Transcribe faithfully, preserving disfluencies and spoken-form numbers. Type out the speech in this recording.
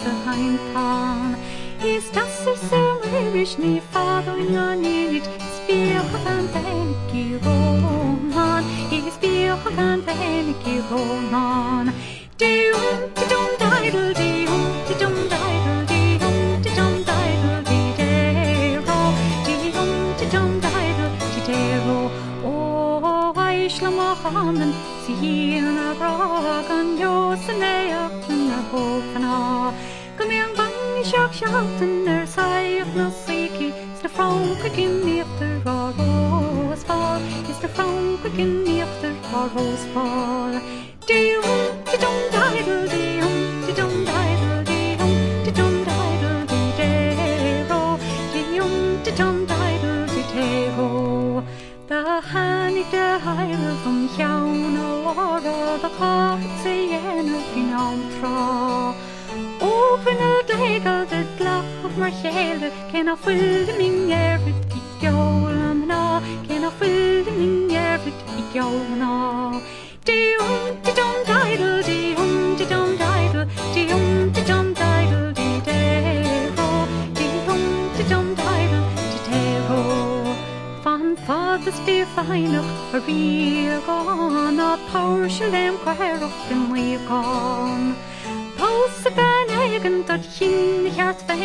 sa hain pan. Is das er som irish ni fadoin an init, is bioch an benik i ronan, is bioch an benik i ronan. Di-um, di-dum, diddle, di-um, di-dum, diddle, di-um, di-dum, diddle, di-dero, di-um, di-dum, diddle, di-dero. Oh, aishlamach amen, si hin a brag an yos an each na hofana. Kom in bang sjak sjalten er saif na siki, is de frankrijk in efter var roosval, is de frankrijk in efter var roosval. Di-um, di-dum, diddle, di-um, di-dum, diddle, di-um, di-dum, diddle, di-dero, di-um, di-dum, diddle, di-dero. Da hannig de heil van jaun og åra, da gaat ze jen op in antra. Open het legal de glad maar gelde, ken af vulde min erfut i jolna, ken af vulde min erfut i jolna. Di-um, di-dum, diddle, di-um, di-dum, diddle, di-um, di-dum, diddle, di-dero, di-um, di-dum, diddle, di-dero. Van fathers be feinach a riagon, a powershulem kwerach in weagon. Pulse ben eigen tot chin hart